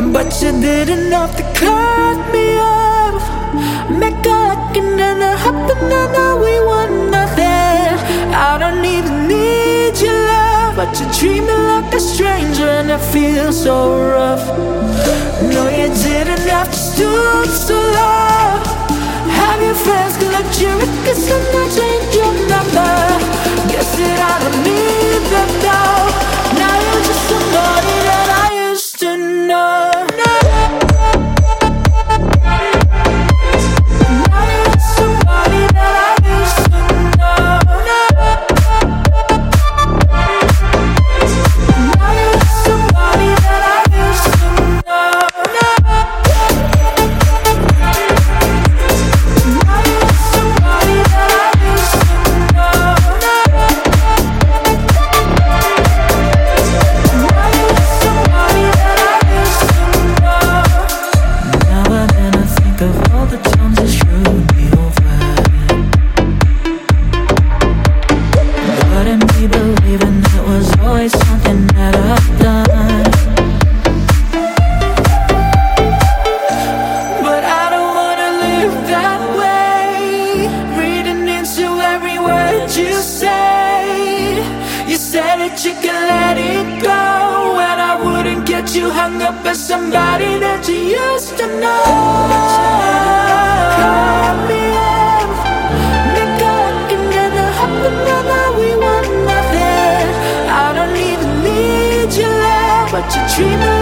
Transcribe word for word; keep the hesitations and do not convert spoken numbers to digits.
but you did enough to cut me off. Make a like and then it happened and now we want nothing. I don't even need your love, but you treat me like a stranger and it feels so rough. No, you didn't have to stoop so low. Have your friends collect your records and I'll change your number. Guess that I don't need them now. Now you're just somebody that I used to know. You can let it go, and I wouldn't get you hung up as somebody that you used to know. Cut me off, make a like and then it happened and now we want nothing. I don't even need your love, but you treat me